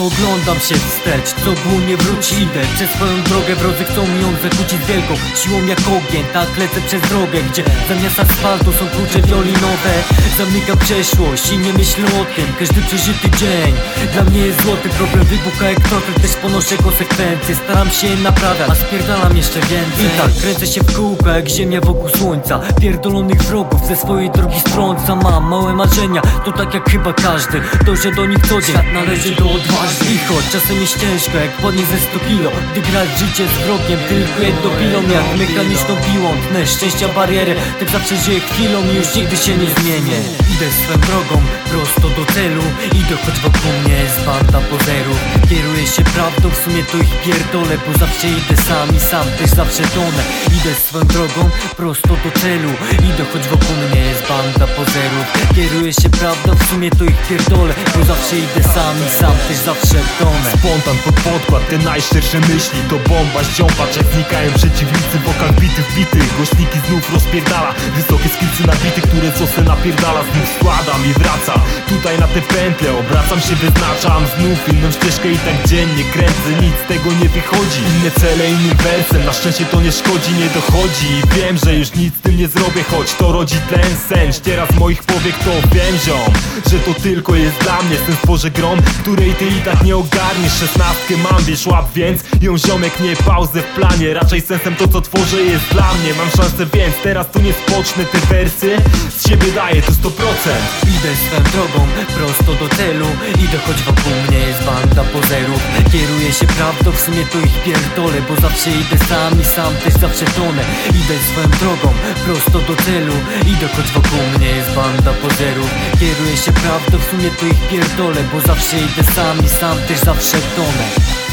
oglądam się wstecz. Co było nie wróci, idę przez swoją drogę. Wrodzy chcą mi ją zakłócić z wielką siłą jak ogień. Tak lecę przez drogę, gdzie zamiast asfaltu są klucze wiolinowe. Zamykam przeszłość i nie myślę o tym. Każdy przeżyty dzień dla mnie jest złoty. Problem wybucha jak tortur, też ponoszę konsekwencje. Staram się je naprawiać, a spierdalam jeszcze więcej. I tak kręcę się w kółko jak ziemia wokół słońca. Pierdolonych wrogów ze swojej drogi strąca. Mam małe marzenia, to tak jak chyba każdy. Dążę do nich co dzień, świat należy do odważnych. I choć czasem jest ciężko jak podnieść ze 100 kilo. Gdy grać życie z wrogiem, tylko jedną pilą. Jak mechaniczną piłą tnę szczęścia barierę. Tak zawsze żyję chwilą i już nigdy się nie zmienię. Idę swą drogą, prosto do celu. Idę choć wokół mnie jest banda pozerów. Kieruję się prawdą, w sumie to ich pierdolę. Bo zawsze idę sam i sam też zawsze tonę. Idę swą drogą, prosto do celu. Idę choć wokół mnie jest banda pozerów. Kieruję się prawdą, w sumie to ich pierdolę. Bo zawsze idę sam i sam też zawsze tonę. Spontan pod podkład, te najszczersze myśli. To bomba, ściąpacz jak znikają przeciwnicy. Wokal bitych, głośniki znów rozpierdala. Wysokie skillsy nabity, które cosy napierdala. Znów składam i wracam tutaj na te pętle. Obracam się, wyznaczam znów inną ścieżkę. I tak dziennie kręcę, nic z tego nie wychodzi. Inne cele innym wersem, na szczęście to nie szkodzi, nie dochodzi. I wiem, że już nic z tym nie zrobię, choć to rodzi ten sen. Ściera z moich powiek, to wiem ziom, że to tylko jest dla mnie. Sen stworzę grom, której ty i tak nie ogarniesz. 16 mam, wiesz, łap więc ją ziomek, nie pauzę w planie. Raczej sensem to co tworzę jest dla mnie. Mam szansę więc, teraz tu nie spocznę. Te wersy z siebie daję to 100%. Idę swą drogą, prosto do celu. Idę choć wokół mnie jest banda pozerów. Kieruję się prawdą, w sumie to ich pierdolę. Bo zawsze idę sam i sam też zawsze tonę. Idę swą drogą, prosto do celu. Idę choć wokół mnie jest banda pozerów. Kieruję się prawdą, w sumie to ich pierdolę. Bo zawsze idę sam i sam też zawsze tonę.